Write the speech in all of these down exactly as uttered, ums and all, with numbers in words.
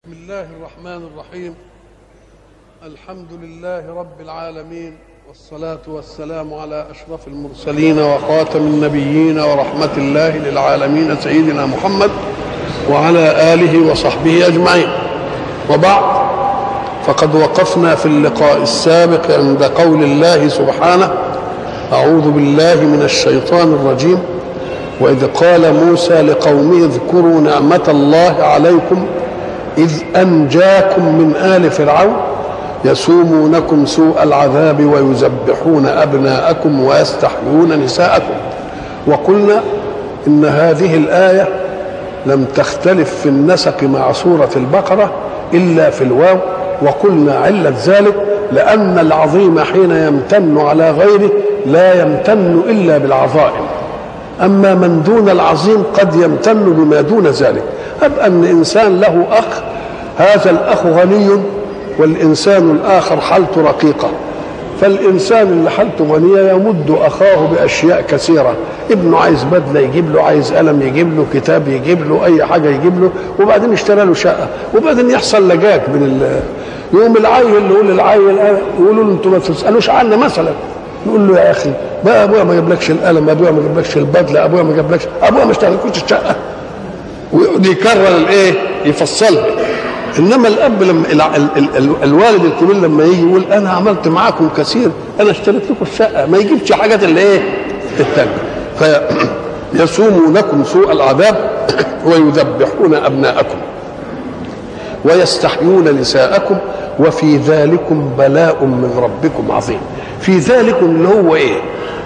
بسم الله الرحمن الرحيم. الحمد لله رب العالمين، والصلاة والسلام على أشرف المرسلين وخاتم النبيين ورحمة الله للعالمين سيدنا محمد وعلى آله وصحبه أجمعين. وبعد، فقد وقفنا في اللقاء السابق عند قول الله سبحانه: أعوذ بالله من الشيطان الرجيم. وإذ قال موسى لقومه اذكروا نعمة الله عليكم إذ أنجاكم من آل فرعون يسومونكم سوء العذاب ويذبحون أبناءكم ويستحيون نساءكم. وقلنا إن هذه الآية لم تختلف في النسق مع سورة البقرة إلا في الواو، وقلنا علة ذلك لأن العظيم حين يمتن على غيره لا يمتن إلا بالعظائم، أما من دون العظيم قد يمتن بما دون ذلك. أب أن إنسان له أخ، هذا الأخ غني والإنسان الآخر حالته رقيقة، فالإنسان اللي حالته غنية يمد أخاه بأشياء كثيرة، ابنه عايز بدلة يجيب له، عايز قلم يجيب له، كتاب يجيب له، أي حاجة يجيب له، وبعدين اشترى له شقة، وبعدين يحصل لجاك من ال... يوم العيل اللي يقول للعيل يقولوا له أنتوا ما تسألوش عنا مثلا، نقول له يا أخي بقى أبويا ما جابلكش القلم، أبويا ما جابلكش البدلة، أبويا ما جابلكش، أبويا ما اشتغلكوش الشقة، ويكرر الايه يفصلها. انما الاب لما ال ال ال الوالد الكبير لما يجي يقول انا عملت معاكم كثير، انا اشتريت لكم الشقه، ما يجيبش حاجات اللي ايه التانية. فيسومونكم سوء العذاب ويذبحون ابناءكم ويستحيون نساءكم وفي ذلكم بلاء من ربكم عظيم. في ذلكم اللي هو ايه؟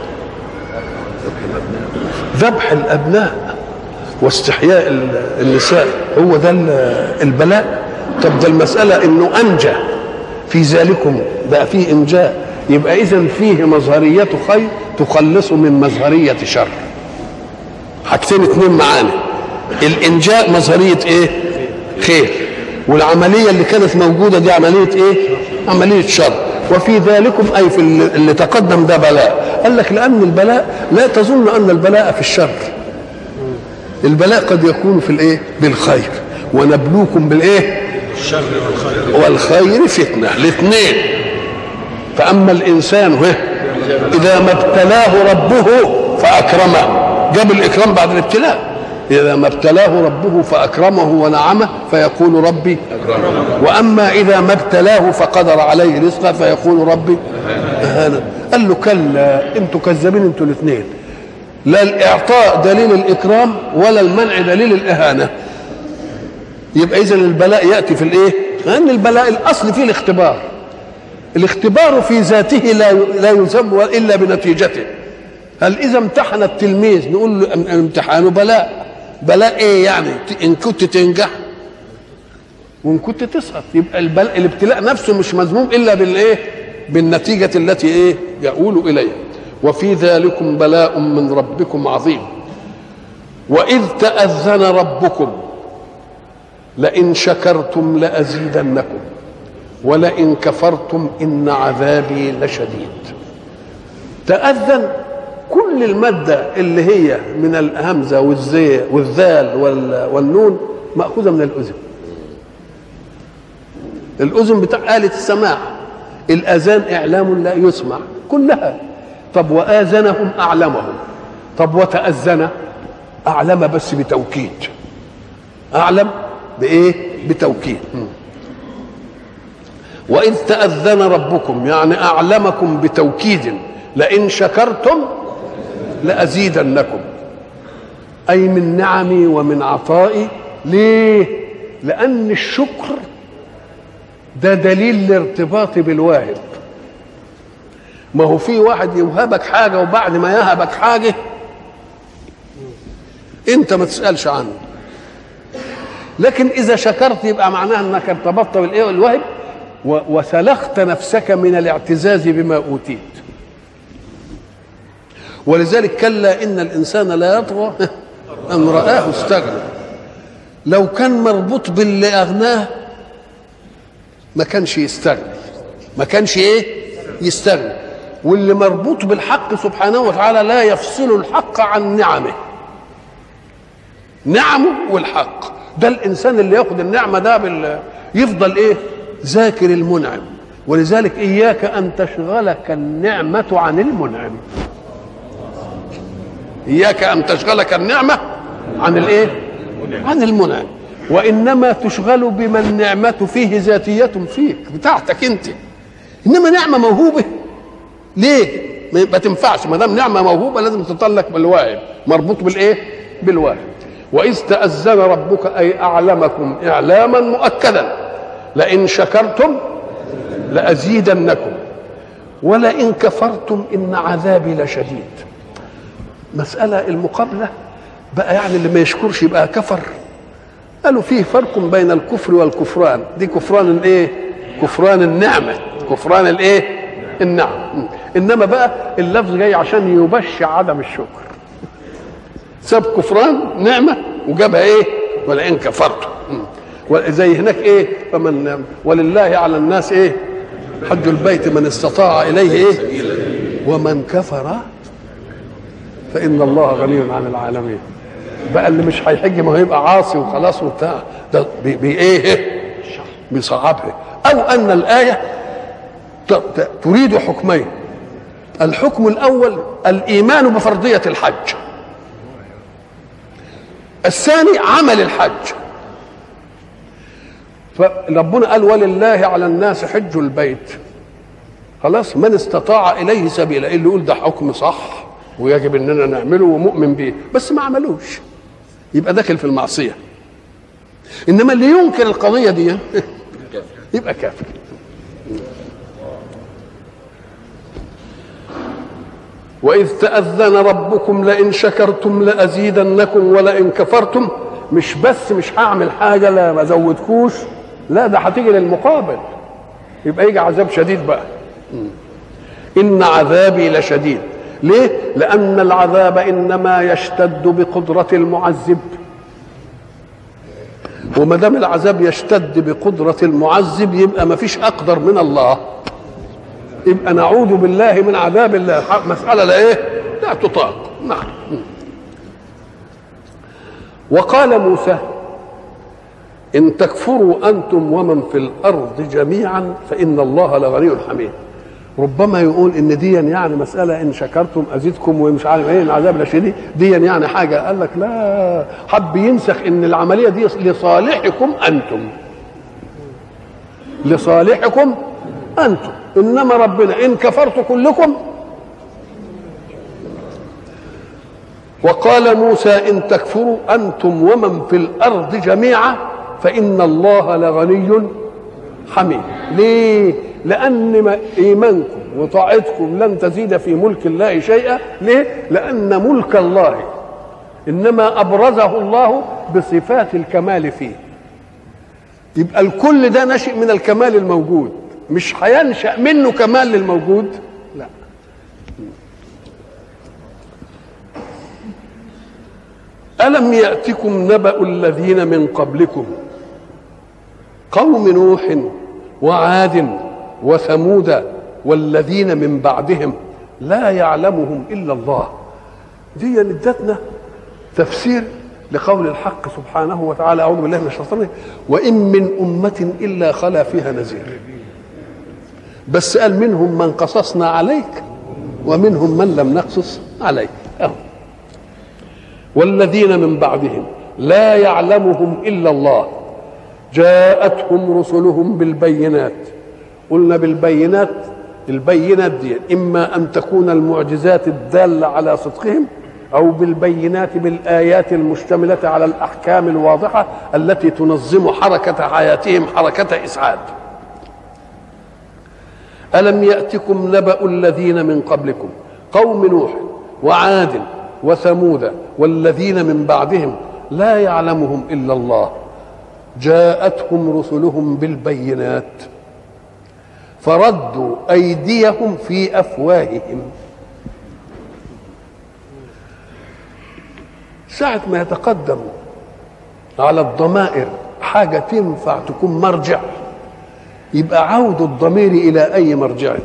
ذبح الابناء واستحياء النساء، هو ده البلاء. طب ده المسألة انه انجى، في ذلكم بقى فيه انجاء، يبقى اذا فيه مظهرية خير تخلص من مظهرية شر. حاجتين اتنين معانا، الانجاء مظهرية ايه؟ خير، والعملية اللي كانت موجودة دي عملية ايه؟ عملية شر. وفي ذلكم اي في اللي تقدم ده بلاء. قال لك لان البلاء لا تظن ان البلاء في الشر، البلاء قد يكون في الايه؟ بالخير. ونبلوكم بالايه؟ الشر والخير والخير فتنه، الاثنين. فاما الانسان اذا ما ابتلاه ربه فاكرمه، جاب الاكرام بعد الابتلاء. اذا ما ابتلاه ربه فاكرمه ونعمه فيقول ربي أكرمه. واما اذا ما ابتلاه فقدر عليه رزقه فيقول ربي اهانه. قال له كلا، انتوا كذابين انتوا الاثنين، لا الاعطاء دليل الاكرام ولا المنع دليل الاهانه. يبقى اذا البلاء ياتي في الايه؟ لان البلاء الاصل فيه الاختبار، الاختبار في ذاته لا لا يذم الا بنتيجته. هل اذا امتحن التلميذ نقول له امتحانه بلاء، بلاء ايه يعني؟ ان كنت تنجح وان كنت تسقط. يبقى البلاء الابتلاء نفسه مش مذموم الا بالايه؟ بالنتيجه التي ايه؟ يؤول اليها. وفي ذلكم بلاء من ربكم عظيم. وإذ تأذن ربكم لئن شكرتم لأزيدنكم ولئن كفرتم إن عذابي لشديد. تأذن كل المادة اللي هي من الهمزة والزي والذال والنون مأخوذة من الأذن. الأذن بتاع آلة السماع، الأذان إعلام لا يسمع كلها. طب وآذنهم أعلمهم، طب وتأذن أعلم بس بتوكيد، أعلم بإيه؟ بتوكيد. وإذ تأذن ربكم يعني أعلمكم بتوكيد لئن شكرتم لأزيدنكم، أي من نعمي ومن عطائي. ليه؟ لأن الشكر ده دليل الارتباط بالواهب. ما هو في واحد يوهبك حاجة وبعد ما يهبك حاجة انت ما تسألش عنه، لكن اذا شكرت يبقى معناها انك ارتبطت بالايه؟ الوهب، وسلخت نفسك من الاعتزاز بما اوتيت. ولذلك كلا ان الانسان لا يطغى ان رآه استغنى. لو كان مربوط باللي اغناه ما كانش يستغني، ما كانش ايه؟ يستغني. واللي مربوط بالحق سبحانه وتعالى لا يفصل الحق عن نعمه، نعمه والحق. ده الانسان اللي ياخد النعمه ده بال... يفضل ايه؟ ذاكر المنعم. ولذلك اياك ان تشغلك النعمه عن المنعم. اياك ان تشغلك النعمه عن الايه؟ عن المنعم. وانما تشغل بما النعمه فيه ذاتيه فيك بتاعتك انت. انما نعمه موهوبه ليه؟ ما تنفعش. ما دام نعمه موهوبه لازم تطلق بالواهب، مربوط بالايه؟ بالواهب. واذ تاذن ربك اي اعلمكم اعلاما مؤكدا لئن شكرتم لازيدنكم ولئن كفرتم ان عذابي لشديد. مساله المقابله بقى، يعني اللي ما يشكرش يبقى كفر. قالوا فيه فرق بين الكفر والكفران. دي كفران الايه؟ كفران النعمه، كفران الايه؟ النعم. انما بقى اللفظ جاي عشان يبشع عدم الشكر. ساب كفران نعمه وجابها ايه؟ ولئن كفرتم. زي هناك ايه؟ فمن ولله على الناس ايه؟ حج البيت من استطاع اليه ايه؟ ومن كفر فان الله غني عن العالمين. بقى اللي مش هيحج ما هو يبقى عاصي وخلاص وبتاع، ده بي, بي ايه؟ بيصعبها. او ان الايه تريد حكمين. الحكم الاول الايمان بفرضيه الحج، الثاني عمل الحج. فربنا قال ولله على الناس حج البيت، خلاص من استطاع اليه سبيلا. اللي يقول ده حكم صح ويجب اننا نعمله ومؤمن به بس ما عملوش يبقى داخل في المعصيه. انما اللي ينكر القضيه دي يبقى كافر. وإذ تأذن ربكم لئن شكرتم لأزيدنكم ولئن كفرتم. مش بس مش هعمل حاجة لا ما زودكوش، لا ده هتيجي للمقابل، يبقى يجي عذاب شديد بقى. إن عذابي لشديد. ليه؟ لأن العذاب إنما يشتد بقدرة المعذب، وما دام العذاب يشتد بقدرة المعذب يبقى ما فيش أقدر من الله، يبقى نعوذ بالله من عذاب الله. مسألة لا ايه؟ لا تطاق. نعم. وقال موسى إن تكفروا أنتم ومن في الأرض جميعا فإن الله لغني حميد. ربما يقول إن دي يعني مسألة إن شكرتم أزيدكم ومش عارف إيه العذاب لشديد، دي يعني حاجة. قال لك لا، حب ينسخ إن العملية دي لصالحكم أنتم، لصالحكم أنتم. إنما ربنا إن كفرتم كلكم. وقال موسى إن تكفروا أنتم ومن في الأرض جميعا فإن الله لغني حميد. ليه؟ لأن إيمانكم وطاعتكم لن تزيد في ملك الله شيئا. ليه؟ لأن ملك الله إنما أبرزه الله بصفات الكمال فيه. يبقى الكل ده نشئ من الكمال الموجود، مش هينشأ منه كمال للموجود. لا. ألم يأتكم نبأ الذين من قبلكم قوم نوح وعاد وثمود والذين من بعدهم لا يعلمهم إلا الله. دي ادتنا تفسير لقول الحق سبحانه وتعالى أعوذ بالله من الشيطان وإن من أمة إلا خلا فيها نذير. بس قال منهم من قصصنا عليك ومنهم من لم نقصص عليك. أهو. والذين من بعدهم لا يعلمهم إلا الله جاءتهم رسلهم بالبينات. قلنا بالبينات، البينات دي إما أن تكون المعجزات الدالة على صدقهم أو بالبينات بالآيات المشتملة على الأحكام الواضحة التي تنظم حركة حياتهم حركة إسعاد. ألم يأتكم نبأ الذين من قبلكم قوم نوح وعاد وثمود والذين من بعدهم لا يعلمهم إلا الله جاءتهم رسلهم بالبينات فردوا أيديهم في أفواههم. ساعة ما يتقدم على الضمائر حاجة تنفع تكون مرجع يبقى عود الضمير إلى أي مرجع.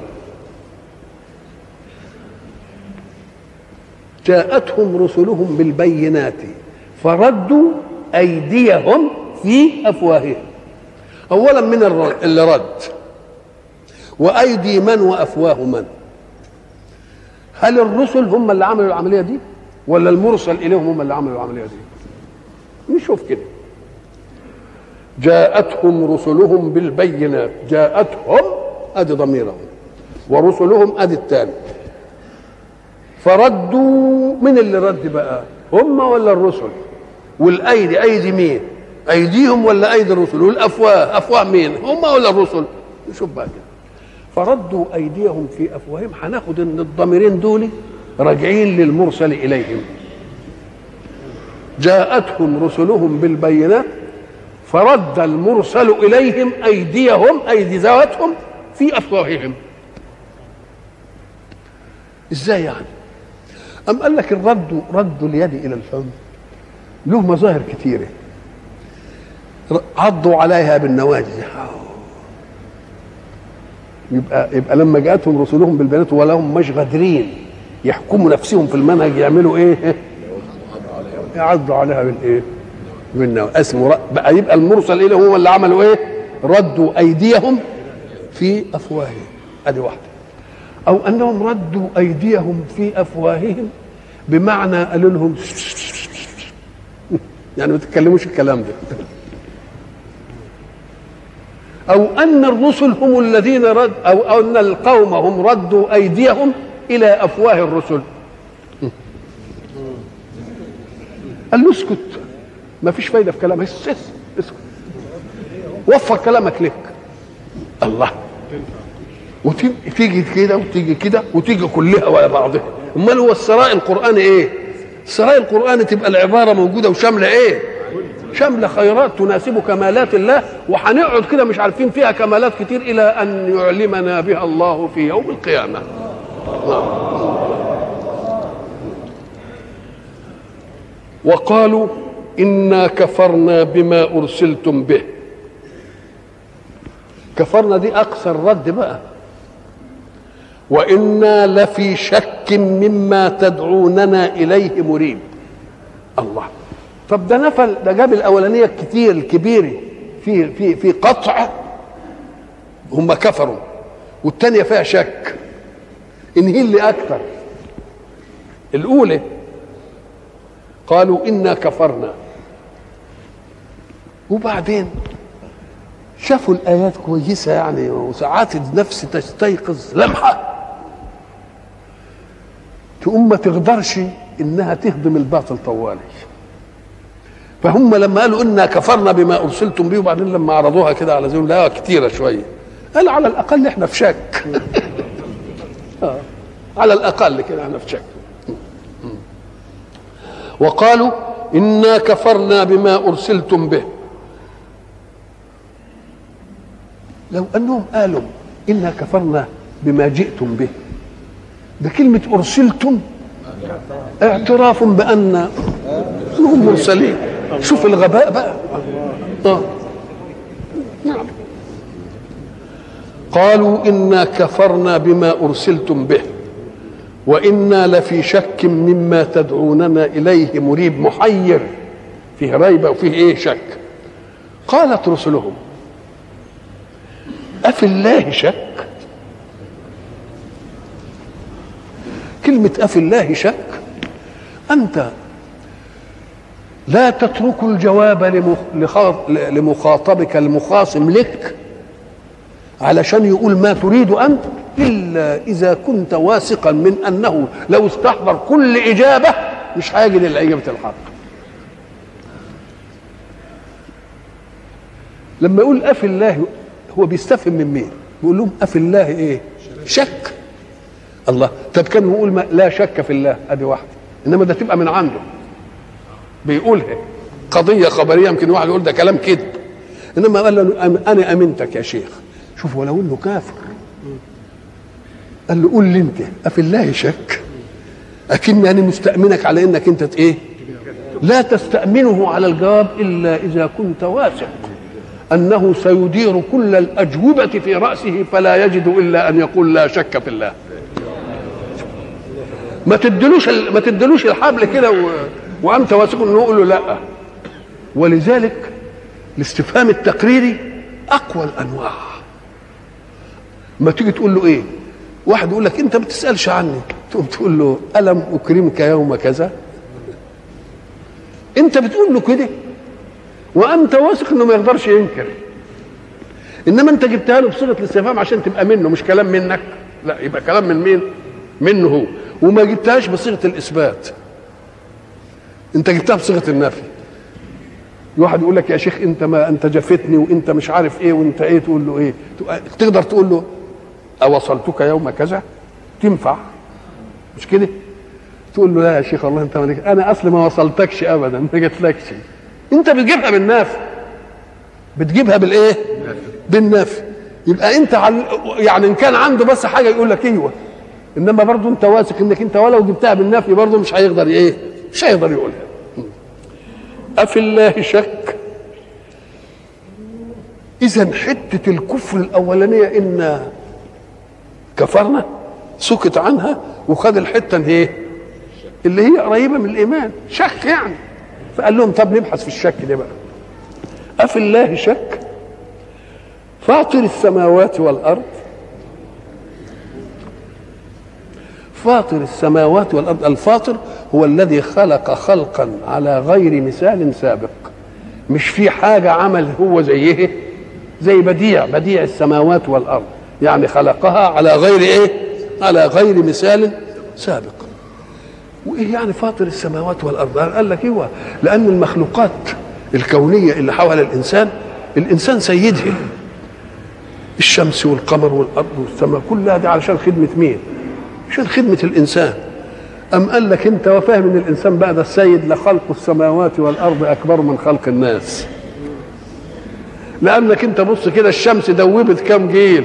جاءتهم رسلهم بالبينات فردوا أيديهم في أفواههم. أولا من اللي رد، وأيدي من وأفواه من؟ هل الرسل هم اللي عملوا العملية دي ولا المرسل إليهم هم اللي عملوا العملية دي؟ نشوف كده. جاءتهم رسلهم بالبينات، جاءتهم أدي ضميرهم، ورسلهم أدي الثاني. فردوا، من اللي رد بقى؟ هم ولا الرسل؟ والأيدي أيدي مين؟ أيديهم ولا أيدي الرسل؟ والأفواه أفواه مين؟ هم ولا الرسل؟ نشوف بقى كده. فردوا أيديهم في أفواههم. هناخد إن الضميرين دول راجعين للمرسل إليهم. جاءتهم رسلهم بالبينات فرد المرسل إليهم أيديهم، أيدي ذواتهم في أفواههم. إزاي يعني؟ أم قال لك الرد رد اليد إلى الفم له مظاهر كثيرة. عضوا عليها بالنواجذ، يبقى يبقى لما جاءتهم رسلهم بالبينات ولهم مش قادرين يحكموا نفسهم في المنهج، يعملوا ايه؟ يعضوا عليها بالايه؟ بالنواجذ. اسمه بقى يبقى المرسل اليه هو اللي عملوا ايه؟ ردوا ايديهم في افواههم. ادي واحده. او انهم ردوا ايديهم في افواههم بمعنى قالوا لهم يعني ما تتكلموش الكلام ده. أو أن الرسل هم الذين رد، أو أن القوم هم ردوا أيديهم إلى أفواه الرسل. قال له اسكت، ما فيش فايدة في كلامك، اسكت اسكت، وفر كلامك لك. الله، وتيجي كده وتيجي كده وتيجي كلها ولا بعضها. امال هو السراء القرآني ايه؟ السراء القرآني تبقى العبارة موجودة وشاملة ايه؟ شامله خيرات تناسب كمالات الله، وهنقعد كده مش عارفين فيها كمالات كتير الى ان يعلمنا بها الله في يوم القيامه. وقالوا انا كفرنا بما ارسلتم به. كفرنا دي اقصى الرد بقى. وانا لفي شك مما تدعوننا اليه مريب. الله، طب ده نفل، ده جاب الاولانيه الكتير الكبيره في في في قطع هم كفروا، والثانيه فيها شك. ان هي اللي اكثر الاولى قالوا انا كفرنا، وبعدين شافوا الايات كويسه يعني، وساعات النفس تستيقظ لمحه تقوم ما تقدرش انها تهضم الباطل طوالي. فهم لما قالوا انا كفرنا بما ارسلتم به، وبعدين لما عرضوها كده على زي لا كتيره شويه، قال على الاقل احنا في شك. على الاقل كده احنا في شك. وقالوا انا كفرنا بما ارسلتم به. لو انهم قالوا انا كفرنا بما جئتم به، بكلمه ارسلتم اعتراف بان هم مرسلين. شوف الغباء بقى. آه. نعم. قالوا إنا كفرنا بما أرسلتم به وإنا لفي شك مما تدعوننا إليه مريب. محير، فيه ريبة وفيه إيه؟ شك. قالت رسلهم أفي الله شك؟ كلمة أفي الله شك، أنت لا تترك الجواب لمخاطبك المخاصم لك علشان يقول ما تريد أنت، إلا إذا كنت واثقا من أنه لو استحضر كل إجابة مش هيجد الإجابة الحق. لما يقول أفي الله هو بيستفهم من مين؟ بيقول لهم أفي الله إيه؟ شك. الله، طب كان يقول ما لا شك في الله، أدي واحدة، إنما ده تبقى من عنده بيقولها قضيه خبريه، يمكن واحد يقول ده كلام كذب، انما قال له انا امنتك يا شيخ. شوف ولو انه كافر قال له قول لي انت افي الله شك، اكني انا مستامنك على انك انت ايه؟ لا تستامنه على الجواب الا اذا كنت واثق انه سيدير كل الاجوبه في راسه فلا يجد الا ان يقول لا شك في الله. ما تدلوش ما تدلوش الحبل كده و... وانت واثق انه يقول له لا. ولذلك الاستفهام التقريري اقوى الانواع. ما تيجي تقول له ايه؟ واحد يقول لك انت ما بتسالش عني، تقوم تقول له الم اكرمك يوم كذا؟ انت بتقول له كده وانت واثق انه ما يقدرش ينكر، انما انت جبتها له بصيغه الاستفهام عشان تبقى منه، مش كلام منك، لا يبقى كلام من مين؟ منه هو. وما جبتهاش بصيغه الاثبات، انت جبتها بصيغه النفي. واحد يقول لك يا شيخ انت ما انت جفتني وانت مش عارف ايه وانت ايه، تقول له ايه؟ تقدر تقول له اوصلتك يوم كذا؟ تنفع مش كده؟ تقول له لا يا شيخ والله انت مالك، انا اصل ما وصلتكش ابدا، ما جتلكش. انت بتجيبها بالنفي، بتجيبها بالايه؟ بالنفي. يبقى انت عل... يعني ان كان عنده بس حاجه يقول لك ايوه، انما برضه انت واثق انك انت ولو جبتها بالنفي برضه مش هيقدر ايه؟ مش هيقدر يقولها. أفي الله شك؟ إذا حتة الكفر الأولانية إن كفرنا سكت عنها وخد الحتة اللي هي اللي هي قريبة من الإيمان، شك يعني. فقال لهم طب نبحث في الشك ده بقى. أفي الله شك؟ فاطر السماوات والأرض، فاطر السماوات والأرض. الفاطر هو الذي خلق خلقا على غير مثال سابق، مش في حاجة عمل هو زيه، زي بديع بديع السماوات والأرض، يعني خلقها على غير ايه؟ على غير مثال سابق. وايه يعني فاطر السماوات والأرض؟ قال لك ايوه، لأن المخلوقات الكونية اللي حول الإنسان، الإنسان سيدها، الشمس والقمر والأرض والسماء كلها دي علشان خدمة مين؟ عشان خدمة الإنسان. أم قال لك أنت وفاهم إن الإنسان بقى ده السيد، لخلق السماوات والأرض أكبر من خلق الناس. لأنك أنت بص كده، الشمس دوبت كام جيل،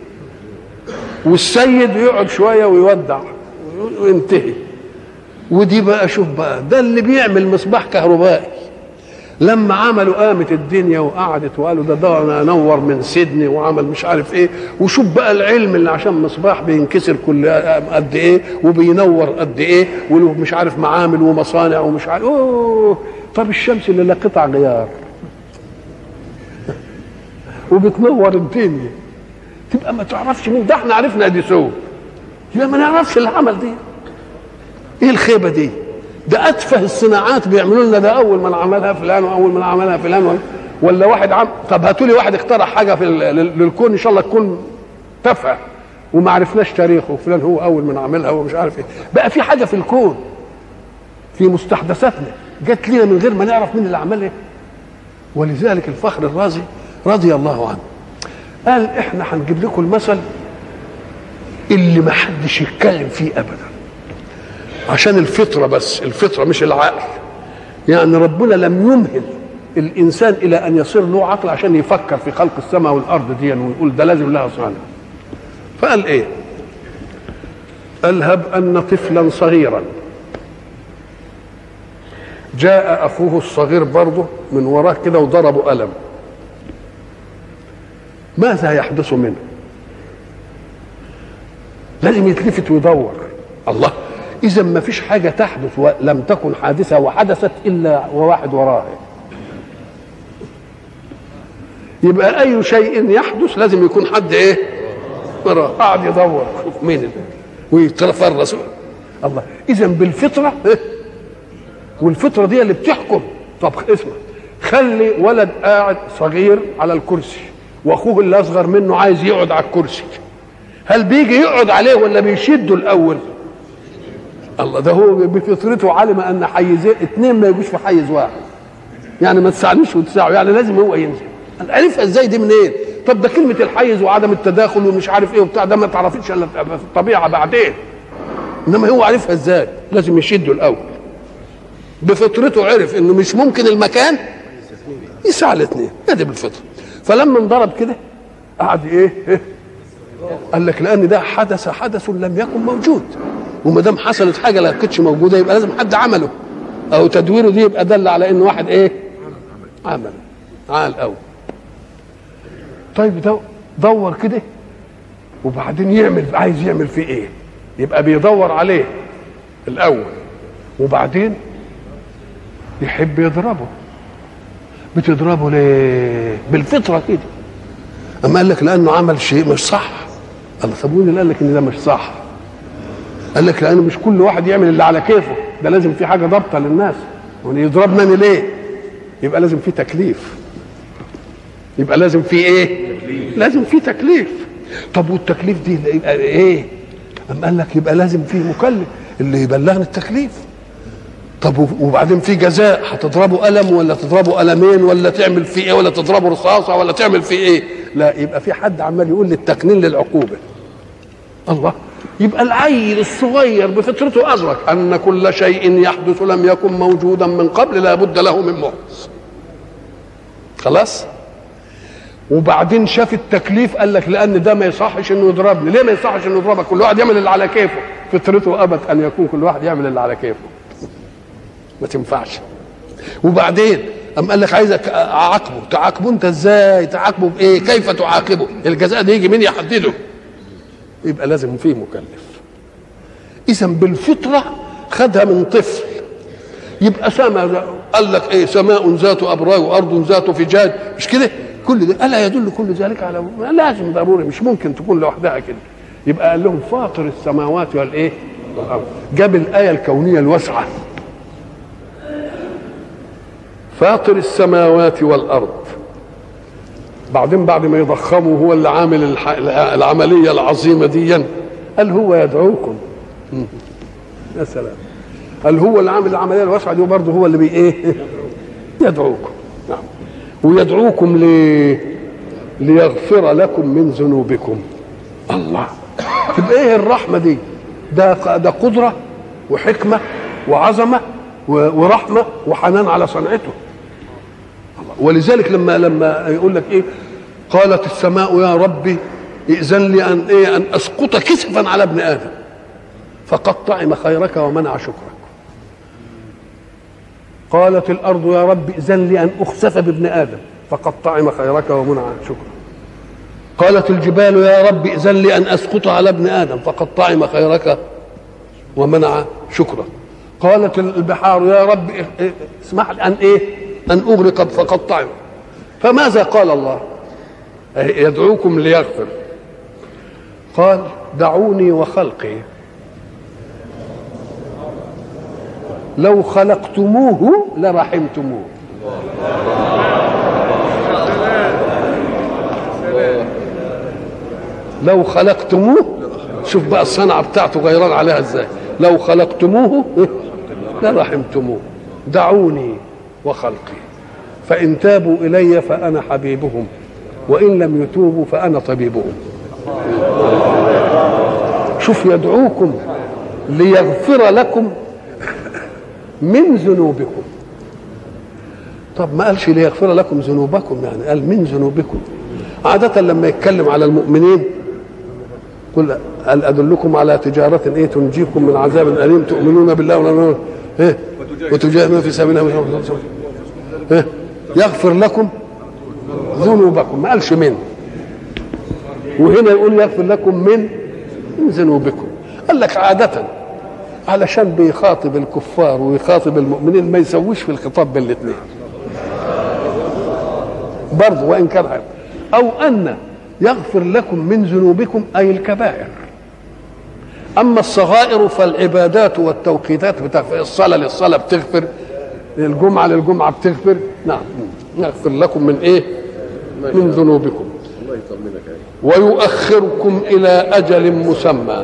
والسيد يقعد شوية ويودع وينتهي. ودي بقى شوف بقى، ده اللي بيعمل مصباح كهربائي. لما عملوا قامت الدنيا وقعدت وقالوا ده ده نور من سيدني وعمل مش عارف ايه، وشوف بقى العلم اللي عشان مصباح بينكسر كل قد ايه وبينور قد ايه، وله مش عارف معامل ومصانع ومش عارف. اوه طب الشمس اللي لا قطع غيار وبتنور الدنيا، تبقى ما تعرفش مين ده؟ احنا عرفنا اديسون، يبقى ما نعرفش اللي عمل دي. ايه الخيبه دي؟ ده اتفه الصناعات بيعملوا لنا، ده اول من عملها فلان واول من عملها فلان، ولا واحد عم. طب هاتوا لي واحد اخترع حاجه في للكون ان شاء الله تكون تافهه وما عرفناش تاريخه، فلان هو اول من عملها ومش عارف ايه. بقى في حاجه في الكون في مستحدثاتنا جت لنا من غير ما نعرف مين اللي عملها. ولذلك الفخر الرازي رضي الله عنه قال احنا هنجيب لكم المثل اللي ما حدش يتكلم فيه ابدا، عشان الفطره، بس الفطره مش العقل. يعني ربنا لم يمهل الانسان الى ان يصير له عقل عشان يفكر في خلق السماء والارض دي ويقول ده لازم لها صانع. فقال ايه؟ قال هب ان طفلا صغيرا جاء اخوه الصغير برضه من وراه كده وضربه قلم، ماذا يحدث منه؟ لازم يتلفت ويدور. الله، إذا ما فيش حاجة تحدث ولم تكن حادثة وحدثت إلا وواحد وراها. يبقى أي شيء يحدث لازم يكون حد إيه؟ وراه، قاعد يدور شوف مين ويتفرس. الله، إذا بالفطرة، والفطرة دي اللي بتحكم. طب اسمع، خلي ولد قاعد صغير على الكرسي وأخوه اللي أصغر منه عايز يقعد على الكرسي، هل بيجي يقعد عليه ولا بيشده الأول؟ الله، ده هو بفطرته علم ان حيزين اتنين ما يجوش في حيز واحد، يعني ما تساعنيش وتساعه، يعني لازم هو ينزل. عرفها ازاي دي منين؟ طب ده كلمه الحيز وعدم التداخل ومش عارف ايه وبتاع، ده ما تعرفيش الا في الطبيعه بعدين، انما هو عرفها ازاي؟ لازم يشده الاول. بفطرته عرف انه مش ممكن المكان يساع الاثنين، ادي بالفطره. فلما انضرب كده قعد ايه؟ إيه؟ قال لك لان ده حدث حدث لم يكن موجود، وما دام حصلت حاجه لا كانتش موجوده يبقى لازم حد عمله او تدويره، دي يبقى دل على ان واحد ايه؟ عمل عال قوي. طيب ده دور كده وبعدين يعمل، عايز يعمل فيه ايه؟ يبقى بيدور عليه الاول وبعدين يحب يضربه. بتضربه ليه؟ بالفطره كده. اما قال لك لانه عمل شيء مش صح. الله طب مين اللي قال لك ان ده مش صح؟ قال لك لانه مش كل واحد يعمل اللي على كيفه، ده لازم في حاجه ضابطه للناس. يضربني ليه؟ يبقى لازم في تكليف. يبقى لازم في ايه؟ تكليف. لازم في تكليف. طب والتكليف دي يبقى ايه؟ اما قال لك يبقى لازم في مكلف اللي يبلغني التكليف. طب وبعدين في جزاء، هتضربه قلم ولا تضربه قلمين ولا تعمل فيه ايه ولا تضربه رصاصه ولا تعمل فيه ايه؟ لا، يبقى في حد عمال يقول لي التقنين للعقوبه. الله، يبقى العيل الصغير بفطرته ادرك ان كل شيء يحدث لم يكن موجودا من قبل، لا بد له من محدث. خلاص؟ وبعدين شاف التكليف قال لك لان ده ما يصحش انه يضربني. ليه ما يصحش انه يضربك؟ كل واحد يعمل اللي على كيفه. فطرته ابت ان يكون كل واحد يعمل اللي على كيفه، ما تنفعش. وبعدين أم قال لك عايزك اعاقبه. تعاقبه انت ازاي؟ تعاقبه بايه؟ كيف تعاقبه؟ الجزاء ده يجي مين يحدده؟ يبقى لازم فيه مكلف. اذا بالفطره خدها من طفل. يبقى سماء قال لك ايه؟ سماء ذات ابراج وارض ذات فجاج، مش كده؟ كل ده الا يدل كل ذلك على لازم ضروري، مش ممكن تكون لوحدها كده. يبقى قال لهم فاطر السماوات والايه؟ والارض. جاب الايه الكونيه الواسعه، فاطر السماوات والارض. بعدين بعد ما يضخموا هو اللي عامل العمليه العظيمه دي، قال هو يدعوكم. يا سلام، قال هو اللي عامل العمليه الواسعه دي وبرضه هو اللي بي ايه؟ يدعوكم. نعم. ويدعوكم ليه؟ ليغفر لكم من ذنوبكم. الله، تبقى ايه الرحمه دي؟ ده ده قدره وحكمه وعظمه ورحمه وحنان على صنعته. ولذلك لما لما يقول لك ايه؟ قالت السماء يا ربي ائذن لي ان ايه؟ ان اسقط كسفا على ابن ادم فقد طعم خيرك ومنع شكرك. قالت الارض يا رب ائذن لي ان اخسف بابن ادم فقد طعم خيرك ومنع شكرك. قالت الجبال يا رب ائذن لي ان اسقط على ابن ادم فقد طعم خيرك ومنع شكرك. قالت البحار يا رب اسمح لي ان ايه؟ ان اغرق فقد طعم. فماذا قال الله؟ يدعوكم ليغفر. قال دعوني وخلقي لو خلقتموه لرحمتموه. لو خلقتموه، شوف بقى الصنعة بتاعته غيران عليها ازاي. لو خلقتموه لرحمتموه. دعوني وخلقي فإن تابوا إلي فأنا حبيبهم وإن لم يتوبوا فأنا طبيبهم. شوف، يدعوكم ليغفر لكم من ذنوبكم. طب ما قالش ليغفر لكم ذنوبكم، يعني قال من ذنوبكم. عادة لما يتكلم على المؤمنين قل هل أدلكم على تجارة إيه تنجيكم من عذاب أليم تؤمنون بالله ولا إيه وتجاهدون في سبيل الله إيه يغفر لكم ذنوبكم، ما قالش من. وهنا يقول يغفر لكم من من ذنوبكم. قال لك عادة علشان بيخاطب الكفار ويخاطب المؤمنين ما يسويش في الخطاب بين الاثنين برضه، وإن كان عيب. أو أن يغفر لكم من ذنوبكم أي الكبائر. أما الصغائر فالعبادات والتوقيتات بتغفر. الصلاة للصلاة بتغفر، الجمعة للجمعة بتغفر. نعم، يغفر لكم من إيه؟ من ذنوبكم ويؤخركم إلى أجل مسمى.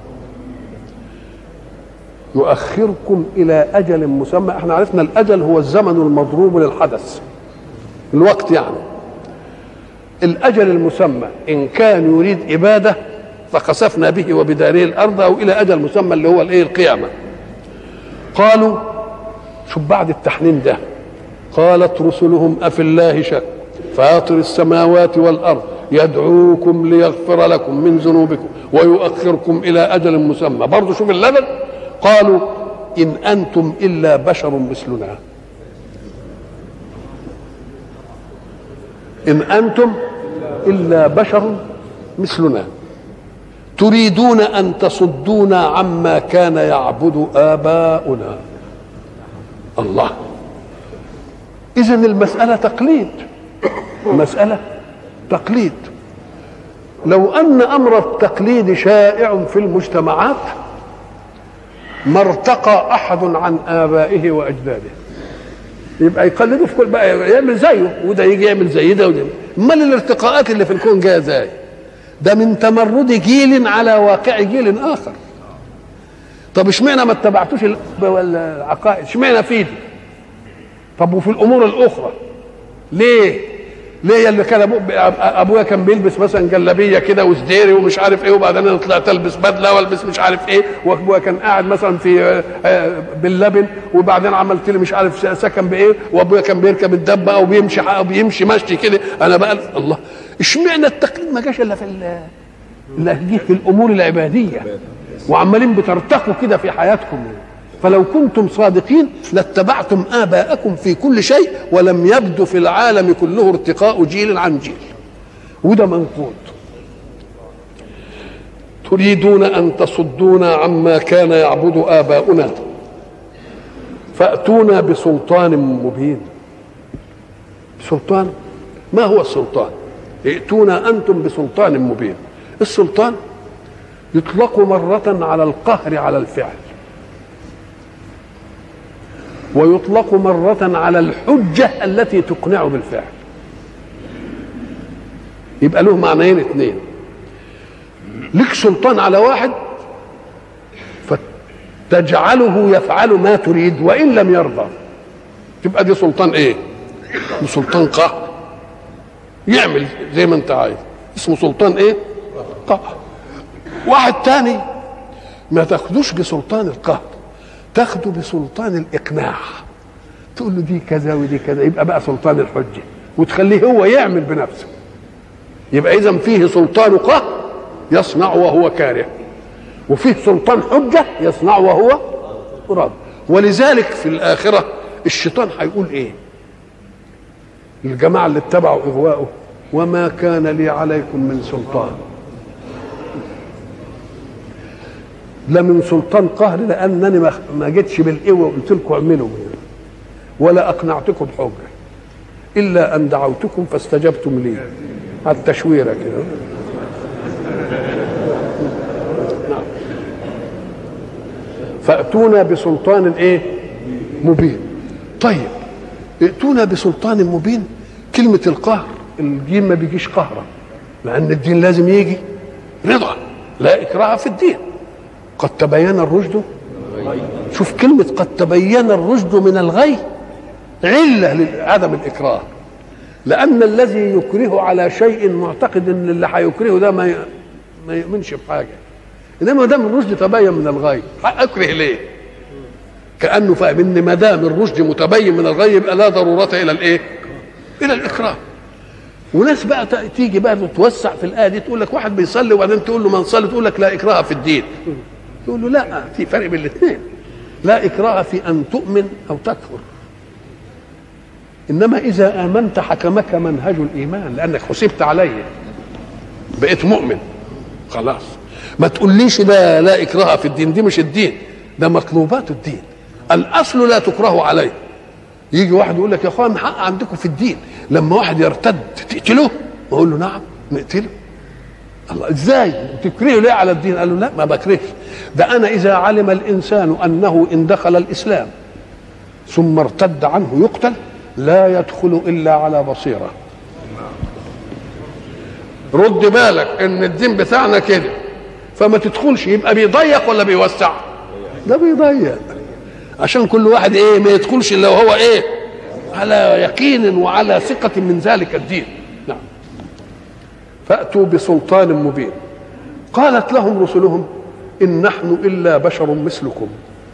يؤخركم إلى أجل مسمى. احنا عرفنا الأجل هو الزمن المضروب للحدث، الوقت يعني. الأجل المسمى إن كان يريد إبادة فخسفنا به وبداره الأرض، أو إلى أجل مسمى اللي هو الإيه؟ القيامة. قالوا شوف بعد التحنين ده، قالت رسلهم أفي الله شك فاطر السماوات والأرض يدعوكم ليغفر لكم من ذنوبكم ويؤخركم إلى أجل مسمى. برضو شوف اللبن، قالوا إن أنتم إلا بشر مثلنا. إن أنتم إلا بشر مثلنا تريدون أن تصدونا عما كان يعبد آباؤنا. الله، إذن المسألة تقليد، المسألة تقليد. لو أن أمر التقليد شائع في المجتمعات ما ارتقى أحد عن آبائه وأجداده، يبقى يقلدوا في كل بقى، يعمل زيه وده يجي يعمل زي ده وده. امال الارتقاءات اللي في الكون جايه ازاي؟ ده من تمرد جيل على واقع جيل آخر. طب اشمعنى ما اتبعتوش العقائد؟ اشمعنى في دي؟ طب وفي الامور الاخرى ليه؟ ليه اللي كان ابويا كان بيلبس مثلا جلابيه كده وسديري ومش عارف ايه، وبعدين انا طلعت البس بدله والبس مش عارف ايه، وابويا كان قاعد مثلا في باللبن وبعدين عملت لي مش عارف سكن بايه، وابويا كان بيركب الدبه او بيمشي او بيمشي مشي كده. انا بقى الله، اشمعنى التقليد ما جاش الا في اللي هيجي في الامور العباديه، وعمالين بترتقوا كده في حياتكم. فلو كنتم صادقين لاتبعتم آباءكم في كل شيء، ولم يبدو في العالم كله ارتقاء جيل عن جيل، وده منقوض. تريدون أن تصدونا عما كان يعبد آباؤنا فأتونا بسلطان مبين. سلطان؟ ما هو السلطان؟ ائتونا أنتم بسلطان مبين. السلطان يطلق مرة على القهر على الفعل، ويطلق مرة على الحجة التي تقنع بالفعل. يبقى له معنيين اثنين. لك سلطان على واحد فتجعله يفعل ما تريد وإن لم يرضى، تبقى دي سلطان ايه؟ دي سلطان قهر، يعمل زي ما انت عايز، اسمه سلطان ايه؟ قهر. واحد تاني ما تاخدوش بسلطان القهر، تاخده بسلطان الإقناع، تقول له دي كذا ودي كذا، يبقى بقى سلطان الحجة، وتخليه هو يعمل بنفسه. يبقى إذن فيه سلطان قهر يصنع وهو كاره، وفيه سلطان حجة يصنع وهو راض. ولذلك في الآخرة الشيطان هيقول إيه؟ الجماعة اللي اتبعوا إغواءه: وما كان لي عليكم من سلطان. لا من سلطان قهر، لأنني ما جيتش بالقوة وقلت لكم اعملوا، ولا أقنعتكم بحجة، إلا أن دعوتكم فاستجبتم لي. على التشويرة كده. نعم. فأتونا بسلطان إيه؟ مبين. طيب، ائتونا بسلطان مبين. كلمة القهر، الدين ما بيجيش قهرا، لأن الدين لازم يجي رضا، لا إكراه في الدين. قد تبين الرشد. شوف كلمة قد تبين الرشد من الغي علة لعدم الإكراه، لأن الذي يكره على شيء معتقد أن اللي هيكرهه ده ما ما يؤمنش بحاجة، إنما دام الرشد تبين من الغي أكره ليه؟ كأنه فاهم إن ما دام الرشد متبين من الغي يبقى لا ضرورة إلى الإيه؟ إلى الإكراه. وناس بقى تيجي بقى تتوسع في الآية دي، تقول لك واحد بيصلي وبعدين تقول له ما نصلي، تقول لك لا إكراه في الدين. تقول له لا، في فرق بين الاثنين. لا إكراه في أن تؤمن أو تكفر، إنما إذا آمنت حكمك منهج الإيمان، لأنك حسبت عليه بقيت مؤمن خلاص. ما تقوليش لا لا إكراه في الدين، دي مش الدين، ده مطلوبات الدين. الأصل لا تكره عليه. يجي واحد يقول لك يا أخوان حق عندكم في الدين، لما واحد يرتد تقتله؟ أقول له نعم نقتله. الله، ازاي تكرهه ليه على الدين؟ قال له لا ما بكرهش، ده انا اذا علم الانسان انه ان دخل الاسلام ثم ارتد عنه يقتل، لا يدخل الا على بصيره. رد بالك ان الدين بتاعنا كده، فما تدخلش. يبقى بيضيق ولا بيوسع؟ ده بيضيق، عشان كل واحد ايه ما يدخلش الا وهو ايه على يقين وعلى ثقة من ذلك الدين. نعم. فأتوا بسلطان مبين. قالت لهم رسلهم إن نحن إلا بشر مثلكم.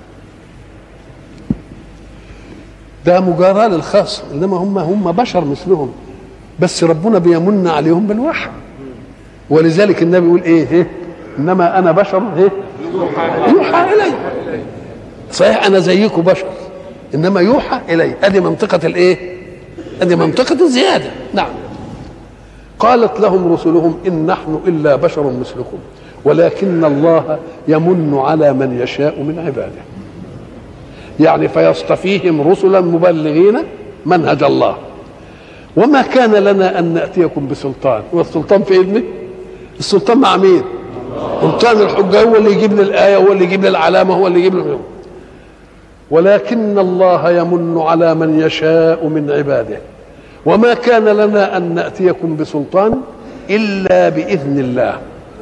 ده مجاراة للخاص، إنما هم هم بشر مثلهم، بس ربنا بيمن عليهم بالوحي. ولذلك النبي يقول إيه, إيه؟ إنما أنا بشر إيه؟ يوحى إلي. صحيح أنا زيكم بشر، إنما يوحى إلي. أدي منطقة الإيه؟ أدي منطقة الزيادة. نعم. قالت لهم رسلهم إن نحن إلا بشر مثلكم ولكن الله يمن على من يشاء من عباده. يعني فيصطفيهم رسلا مبلغين منهج الله. وما كان لنا ان ناتيكم بسلطان، والسلطان في علمه، السلطان مع مين؟ سلطان الحجه هو اللي يجيب لي الايه، هو اللي يجيب لي العلامه، هو اللي يجيب لي. ولكن الله يمن على من يشاء من عباده، وما كان لنا ان ناتيكم بسلطان الا باذن الله،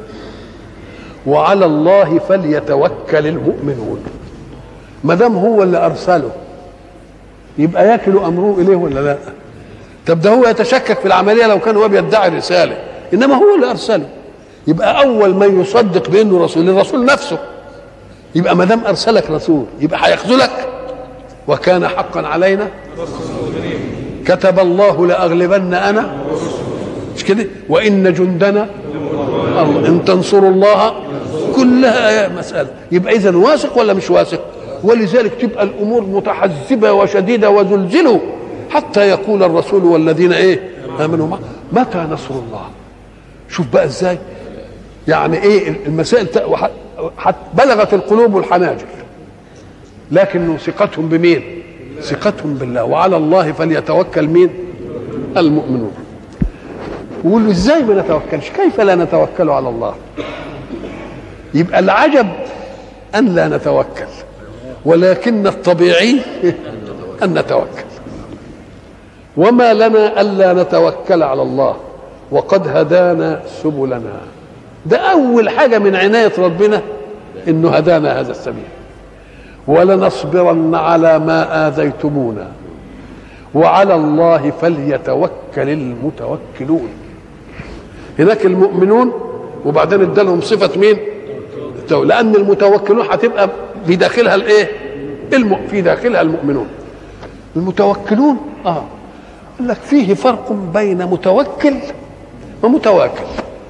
وعلى الله فليتوكل المؤمنون. ما دام هو اللي ارسله يبقى ياكل امره اليه ولا لا؟ طب ده هو يتشكك في العمليه لو كان هو بيدعي رساله، انما هو اللي ارسله. يبقى اول من يصدق بانه رسول الرسول نفسه. يبقى ما دام ارسلك رسول يبقى هيخذلك. وكان حقا علينا كتب الله لاغلبن انا، مش كده؟ وان جندنا الله ان تنصروا الله كلها مساله. يبقى اذا واثق ولا مش واثق؟ ولذلك تبقى الامور متحزبه وشديده وزلزلوا حتى يقول الرسول والذين ايه امنوا معه متى نصر الله. شوف بقى ازاي يعني ايه المسائل بلغت القلوب الحناجر، لكن ثقتهم بمين؟ ثقتهم بالله. وعلى الله فليتوكل مين؟ المؤمنون. ويقولوا ازاي ما نتوكلش؟ كيف لا نتوكل على الله؟ يبقى العجب ان لا نتوكل، ولكن الطبيعي ان نتوكل. وما لنا الا نتوكل على الله وقد هدانا سبلنا. ده اول حاجه من عنايه ربنا انه هدانا هذا السبيل. ولنصبرن على ما آذيتمونا وعلى الله فليتوكل المتوكلون. هناك المؤمنون وبعدين ادالهم صفه مين؟ لان المتوكلون هتبقى في داخلها الايه؟ الم... في داخلها المؤمنون. المتوكلون اه قال لك فيه فرق بين متوكل ومتواكل.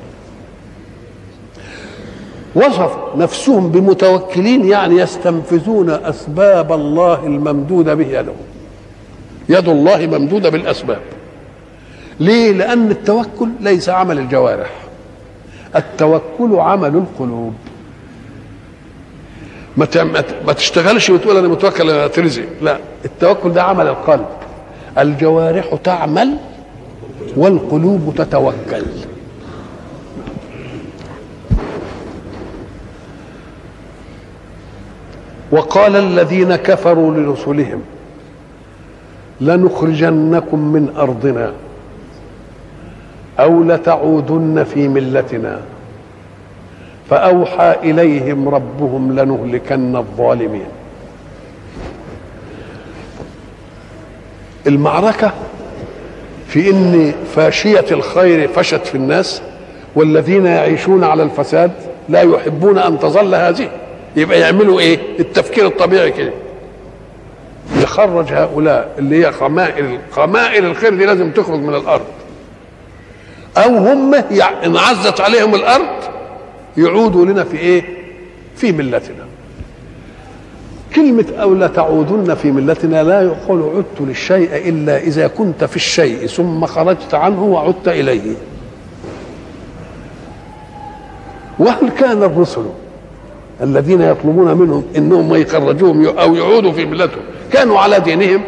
وصف نفسهم بمتوكلين يعني يستنفذون اسباب الله الممدوده به يدهم. يد الله ممدوده بالاسباب. ليه؟ لان التوكل ليس عمل الجوارح، التوكل عمل القلوب. ما تشتغلش وتقول انا متوكل انا اترزق، لا، التوكل ده عمل القلب. الجوارح تعمل والقلوب تتوكل. وقال الذين كفروا لرسلهم لنخرجنكم من أرضنا أو لتعودن في ملتنا فأوحى إليهم ربهم لنهلكن الظالمين. المعركة في إن فاشية الخير فشت في الناس والذين يعيشون على الفساد لا يحبون أن تظل هذه. يبقى يعملوا ايه؟ التفكير الطبيعي كده يخرج هؤلاء اللي هي خمائل خمائل الخير دي لازم تخرج من الارض، او هم ان عزت عليهم الارض يعودوا لنا في ايه؟ في ملتنا. كلمة او لا تعودن في ملتنا لا يقول عدت للشيء الا اذا كنت في الشيء ثم خرجت عنه وعدت اليه. وهل كان الرسل الذين يطلبون منهم انهم ما يخرجوهم او يعودوا في ملتهم كانوا على دينهم؟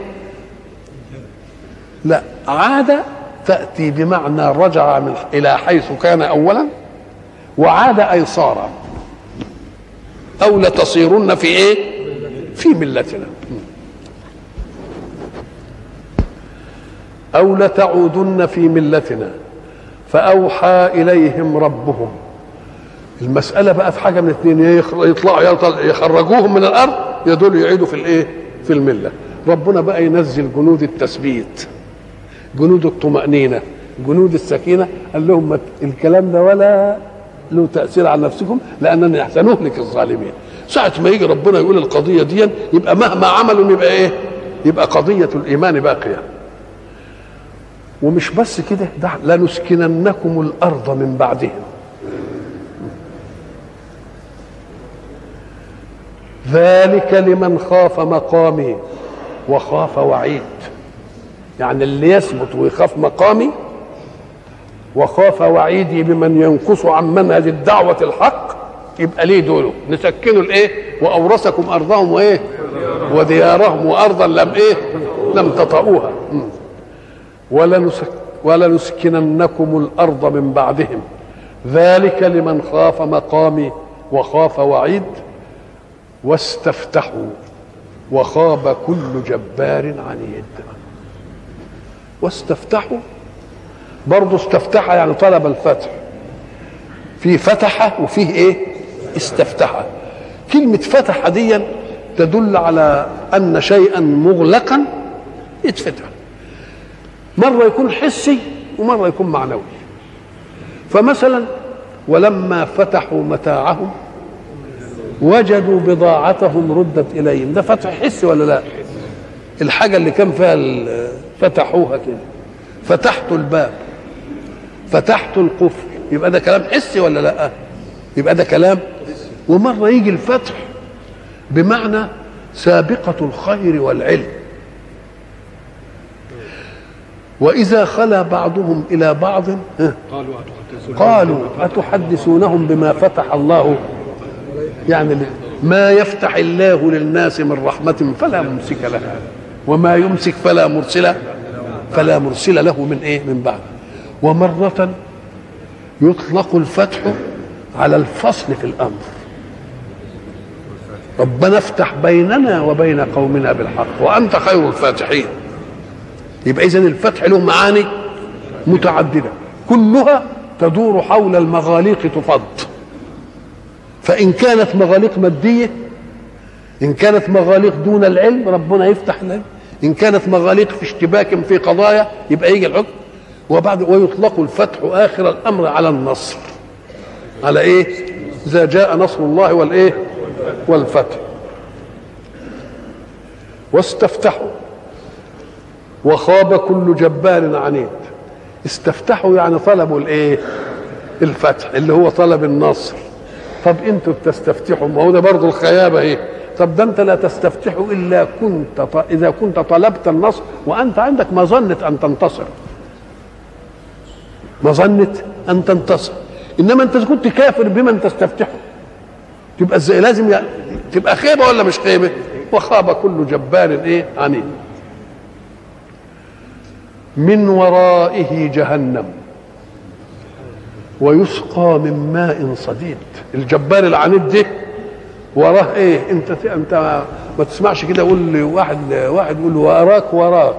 لا، عاد تأتي بمعنى رجع من الى حيث كان اولا، وعاد اي صار. او لتصيرن في ايه؟ في ملتنا. او لتعودن في ملتنا فاوحى اليهم ربهم. المسألة بقى في حاجة من اثنين، يطلعوا يخرجوهم من الأرض يدول يعيدوا في الإيه؟ في الملة. ربنا بقى ينزل جنود التثبيت، جنود الطمأنينة، جنود السكينة. قال لهم الكلام ده ولا له تأثير على نفسكم لأنني سنهلك الظالمين. ساعة ما يجي ربنا يقول القضية دي يبقى مهما عملوا يبقى إيه؟ يبقى قضية الإيمان باقية. ومش بس كده، ده لنسكننكم الأرض من بعدهم. ذلك لمن خاف مقامي وخاف وعيد. يعني اللي يثبت ويخاف مقامي وخاف وعيدي بمن ينقص عن منهج الدعوة الحق يبقى ليه دوله نسكنوا الايه؟ واورثكم ارضهم وايه؟ وديارهم وارضا لم ايه؟ لم تطئوها. ولنسكننكم الأرض من بعدهم ذلك لمن خاف مقامي وخاف وعيد واستفتحوا وخاب كل جبار عنيد. واستفتحوا برضه استفتح يعني طلب الفتح، في فتح وفيه ايه استفتح. كلمة فتح دي تدل على أن شيئا مغلقا يتفتح، مرة يكون حسي ومرة يكون معنوي. فمثلا ولما فتحوا متاعهم وجدوا بضاعتهم ردت إليهم، ده فتح حسي ولا لا؟ الحاجة اللي كان فيها فتحوها كده، فتحتوا الباب، فتحتوا القفل، يبقى ده كلام حسي ولا لا؟ يبقى ده كلام. ومرة يجي الفتح بمعنى سابقة الخير والعلم. وإذا خلا بعضهم إلى بعض قالوا أتحدثونهم بما فتح الله، يعني ما يفتح الله للناس من رحمة فلا ممسك لها وما يمسك فلا مرسل فلا مرسل له من إيه من بعد. ومرة يطلق الفتح على الفصل في الأمر، ربنا افتح بيننا وبين قومنا بالحق وأنت خير الفاتحين. يبقى إذن الفتح له معاني متعددة كلها تدور حول المغاليق تفض. فإن كانت مغاليق مادية، إن كانت مغاليق دون العلم ربنا يفتح العلم، إن كانت مغاليق في اشتباك في قضايا يبقى يجي الحكم. وبعد ويطلق الفتح آخر الأمر على النصر، على إيه؟ إذا جاء نصر الله والإيه؟ والفتح. واستفتحوا وخاب كل جبار عنيد. استفتحوا يعني طلبوا الايه؟ الفتح اللي هو طلب النصر. طب انتوا بتستفتحوا، ما هو ده برضه الخيابه ايه؟ طب ده انت لا تستفتح الا كنت ط... اذا كنت طلبت النصر وانت عندك مظنه ان تنتصر، مظنه ان تنتصر. انما انت كنت كافر بمن تستفتحه تبقى ازاي؟ لازم ي... تبقى خيبه ولا مش خيبه؟ وخاب كل جبار ايه؟ عنيد. من ورائه جهنم ويسقى من ماء صديد. الجبار العنيد ده وراه ايه؟ انت انت ما تسمعش كده يقول لي واحد واحد يقول له وراك وراك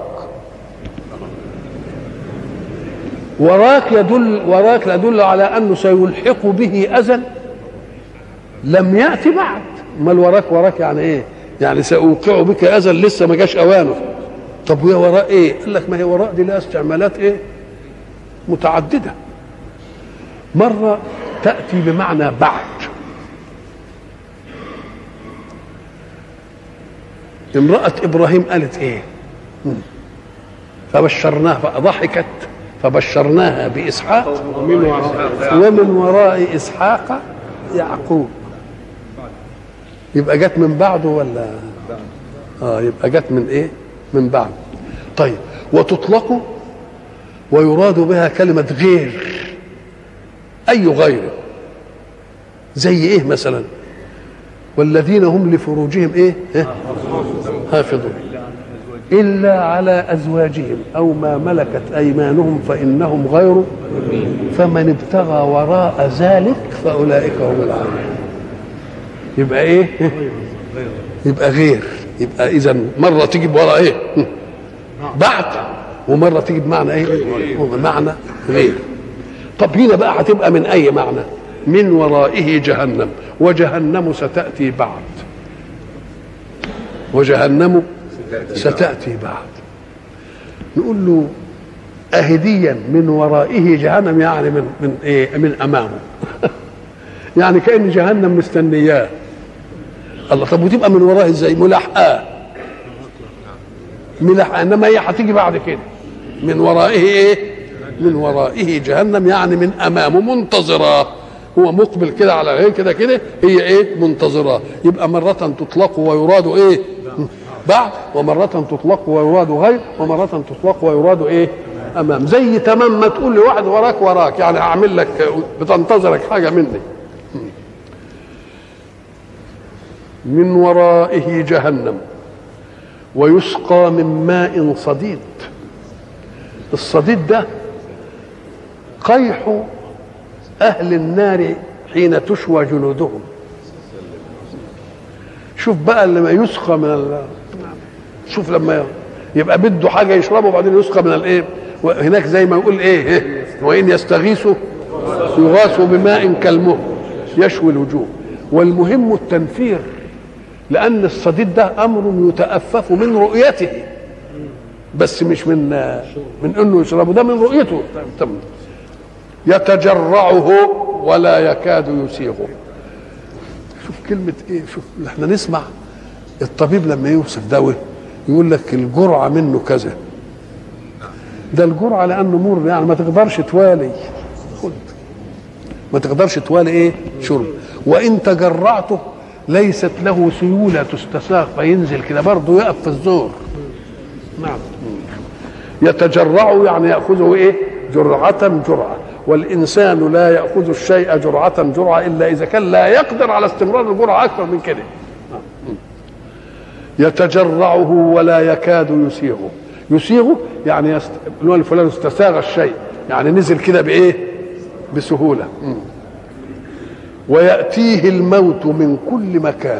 وراك يدل وراك يدل على انه سيلحق به اذى لم ياتي بعد. امال وراك وراك يعني ايه؟ يعني ساوقع بك اذى لسه ما جاش اوانه. طب وهي وراء ايه؟ قال لك ما هي وراء دي لها استعمالات ايه؟ متعدده. مره تاتي بمعنى بعد. امراه ابراهيم قالت ايه؟ فبشرناها فضحكت فبشرناها باسحاق ومن وراء اسحاق يعقوب. يبقى جت من بعده ولا اه يبقى جت من ايه؟ من بعد. طيب وتطلق ويراد بها كلمة غير، أي غير؟ زي إيه مثلا؟ والذين هم لفروجهم إيه؟ حافظون إلا على أزواجهم أو ما ملكت أيمانهم فإنهم غير، فمن ابتغى وراء ذلك فأولئك هم العادون. يبقى إيه؟ يبقى غير. يبقى إذا مرة تيجي بوراء إيه؟ بعد، ومرة تيجي بمعنى إيه؟ معنى غير. طب هنا بقى هتبقى من أي معنى؟ من ورائه جهنم، وجهنم ستأتي بعد، وجهنم ستأتي بعد. نقول له أهديا من ورائه جهنم يعني من من إيه؟ من أمامه. يعني كأن جهنم مستنياه. الله. طب وتبقى من وراه ازاي؟ ملاحقاه ملاحقاه انما هي هتيجي بعد كده. من ورائه ايه؟ من ورائه جهنم يعني من امامه منتظرة. هو مقبل كده على غير كده كده، هي ايه؟ منتظرة. يبقى مرة تطلق ويراد ايه؟ بعد، ومرة تطلق ويراد غير، ومرة تطلق ويراد ايه؟ امام. زي تمام ما تقول لواحد وراك وراك، يعني اعمل لك بتنتظرك حاجة مني. من ورائه جهنم ويسقى من ماء صديد. الصديد ده قيح أهل النار حين تشوى جلودهم. شوف بقى لما يسقى من ال... شوف لما يبقى بده حاجة يشربه وبعدين يسقى من الايه، هناك زي ما يقول ايه، وإن يستغيثوا يغاثوا بماء كالمهل يشوي الوجوه. والمهم التنفير، لأن الصديد ده أمر يتأفف من رؤيته، بس مش من من انه يشربه، ده من رؤيته. يتجرعه ولا يكاد يسيغه. شوف كلمة ايه، شوف احنا نسمع الطبيب لما يوصف دواء يقول لك الجرعة منه كذا، ده الجرعة لأنه مر، يعني ما تقدرش توالي خد، ما تقدرش توالي ايه شرب. وإن تجرعته ليست له سيولة تستساغ فينزل كده، برضه يقف في الزور. نعم. يتجرعه يعني يأخذه ايه جرعة جرعة، والإنسان لا يأخذ الشيء جرعة جرعة إلا إذا كان لا يقدر على استمرار الجرعة أكثر من كده. يتجرعه ولا يكاد يسيغه. يسيغه يعني يست... فلان استساغ الشيء، يعني نزل كده بإيه بسهولة. ويأتيه الموت من كل مكان.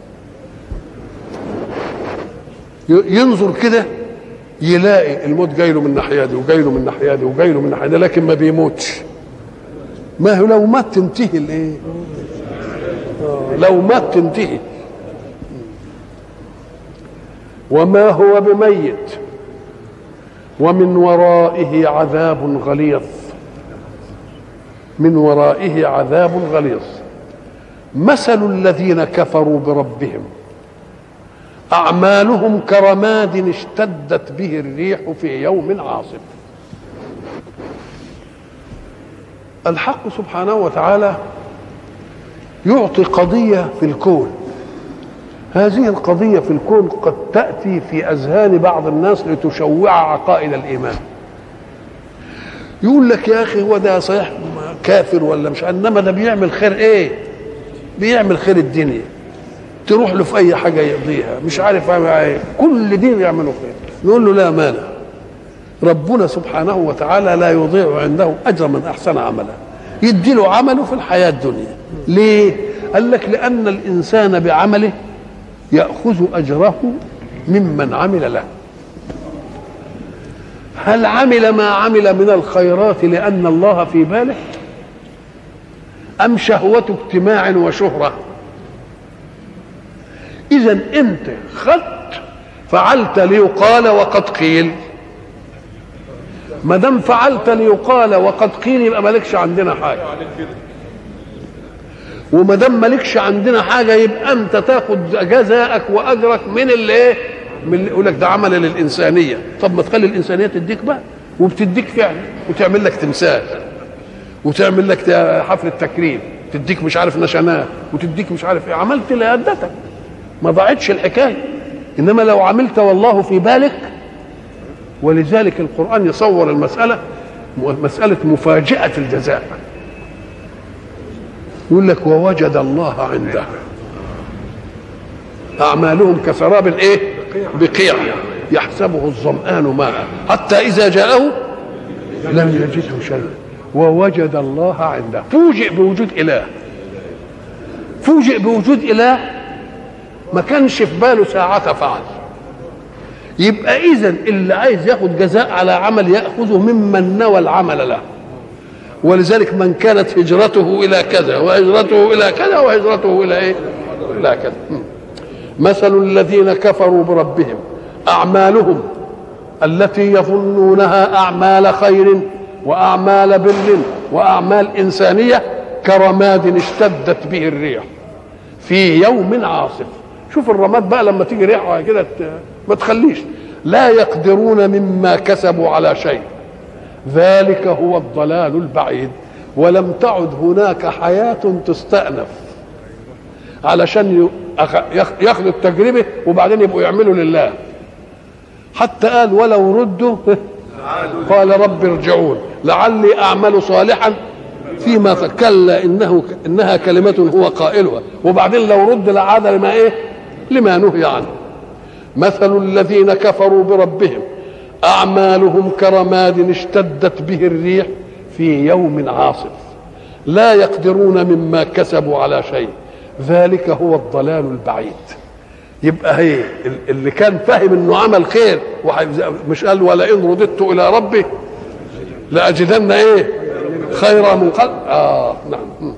ينظر كده يلاقي الموت جاي له من الناحيه دي وجاي له من الناحيه دي وجاي له من الناحيه دي، لكن ما بيموتش. ما هو لو مات تنتهي الايه؟ لو مات تنتهي. وما هو بميت ومن ورائه عذاب غليظ. من ورائه عذاب غليظ. مثل الذين كفروا بربهم أعمالهم كرماد اشتدت به الريح في يوم عاصف. الحق سبحانه وتعالى يعطي قضية في الكون، هذه القضية في الكون قد تأتي في أذهان بعض الناس لتشوع عقائد الإيمان. يقول لك يا أخي هو ده صحيح كافر ولا مش، إنما ده بيعمل خير إيه؟ بيعمل خير الدنيا، تروح له في اي حاجه يقضيها، مش عارف ايه، كل دين يعملوا خير. نقول له لا مانع، ربنا سبحانه وتعالى لا يضيع عنده اجر من احسن عملا، يدي له عمله في الحياه الدنيا. ليه؟ قال لك لان الانسان بعمله ياخذ اجره ممن عمل له. هل عمل ما عمل من الخيرات لان الله في باله، ام شهوه اجتماع وشهره؟ إذا أنت خدت فعلت ليقال وقد قيل، ما دام فعلت ليقال وقد قيل يبقى مالكش عندنا حاجة، وما دام مالكش عندنا حاجة يبقى أنت تاخد جزاءك وأجرك من اللي إيه؟ من اللي يقول لك ده عمل للإنسانية. طب ما تخلي الإنسانية تديك بقى، وبتديك فعلا، وتعمل لك تمثال، وتعمل لك حفلة تكريم، تديك مش عارف نشانات، وتديك مش عارف إيه، عملت لأدتك، ما ضاعتش الحكايه. انما لو عملت والله في بالك، ولذلك القران يصور المساله مساله مفاجاه الجزاء. يقول لك ووجد الله عنده اعمالهم كسراب ايه بقيع يحسبه الظمآن ماء حتى اذا جاءه لم يجده شيئا ووجد الله عنده. فوجئ بوجود اله، فوجئ بوجود اله ما كانش في باله ساعة فعل. يبقى إذن اللي عايز ياخد جزاء على عمل يأخذه ممن نوى العمل له. ولذلك من كانت هجرته إلى كذا وهجرته إلى كذا وهجرته إلى إيه؟ إلى كذا. مثل الذين كفروا بربهم أعمالهم التي يظنونها أعمال خير وأعمال بر وأعمال إنسانية كرماد اشتدت به الريح في يوم عاصف. شوف الرماد بقى لما تيجي ريحه كده ما تخليش، لا يقدرون مما كسبوا على شيء، ذلك هو الضلال البعيد. ولم تعد هناك حياة تستأنف علشان ياخذوا التجربة وبعدين يبقوا يعملوا لله. حتى قال ولو ردوا قال رب ارجعون لعلي أعمل صالحا فيما كلا إنه إنها كلمة هو قائلها، وبعدين لو رد لعاد لما إيه لما نهي عنه. مثل الذين كفروا بربهم أعمالهم كرماد اشتدت به الريح في يوم عاصف لا يقدرون مما كسبوا على شيء ذلك هو الضلال البعيد. يبقى هي اللي كان فاهم انه عمل خير مش قال ولئن رددت الى ربي لاجدن ايه خيرا من قلب اه نعم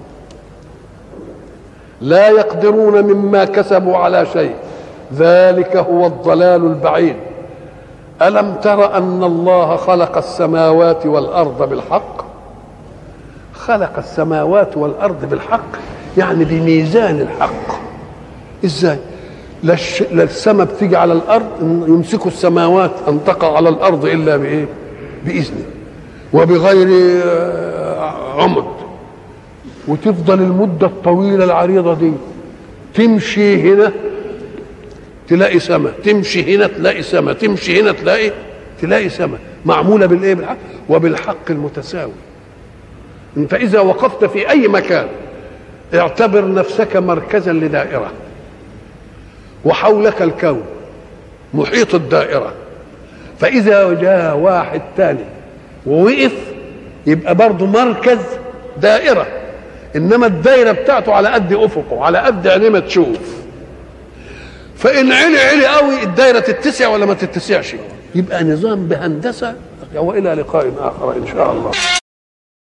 لا يقدرون مما كسبوا على شيء ذلك هو الضلال البعيد. ألم تر أن الله خلق السماوات والأرض بالحق؟ خلق السماوات والأرض بالحق يعني بميزان الحق. إزاي؟ لا السماء بتيجي على الأرض يمسكوا السماوات أن تقع على الأرض إلا بإيه؟ بإذنه وبغير عمد، وتفضل المدة الطويلة العريضة دي تمشي هنا تلاقي سماء، تمشي هنا تلاقي سماء، تمشي هنا تلاقي تلاقي سماء معمولة بالإيه؟ بالحق وبالحق المتساوي. أنت إذا وقفت في أي مكان اعتبر نفسك مركزا لدائرة وحولك الكون محيط الدائرة، فإذا جاء واحد تاني ووقف يبقى برضه مركز دائرة، إنما الدائرة بتاعته على قد أفقه على قد عينيه ما تشوف. فإن علي علي قوي الدائرة تتسع ولا ما تتسعش، يبقى نظام بهندسة. وإلى لقاء آخر إن شاء الله.